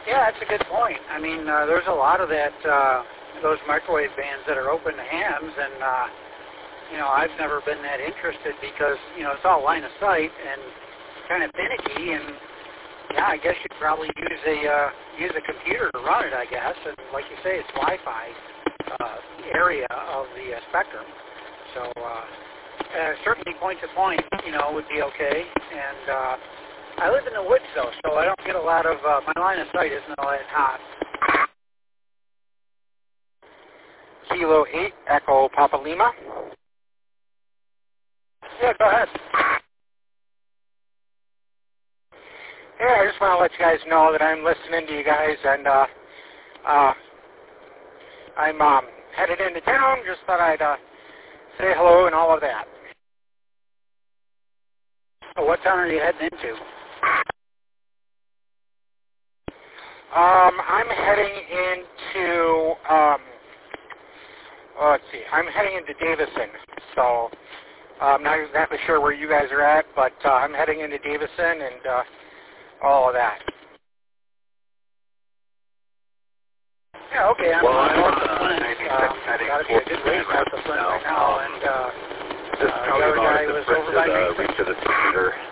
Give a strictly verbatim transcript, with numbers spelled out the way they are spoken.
Yeah, that's a good point. I mean, uh, there's a lot of that, uh, those microwave bands that are open to hams, and, uh, you know, I've never been that interested because, you know, it's all line of sight and kind of finicky, and, yeah, I guess you'd probably use a, uh, use a computer to run it, I guess, and like you say, it's Wi-Fi uh, area of the uh, spectrum, so uh, uh, certainly point to point, you know, would be okay, and, uh, I live in the woods, though, so I don't get a lot of, uh, my line of sight isn't all that hot. Kilo eight, Echo Papa Lima. Yeah, go ahead. Yeah, I just want to let you guys know that I'm listening to you guys, and uh, uh, I'm um, headed into town. Just thought I'd uh, say hello and all of that. So what town are you heading into? Um, I'm heading into, um, well, let's see, I'm heading into Davison, so uh, I'm not exactly sure where you guys are at, but uh, I'm heading into Davison and uh, all of that. Yeah, okay, I'm well, uh, I'm north of uh, Flint. Uh, got to be a good ways north of Flint right now, and uh, Just uh, tell the me other about guy it, the was sprint over to by the, Mason. reach to the theater.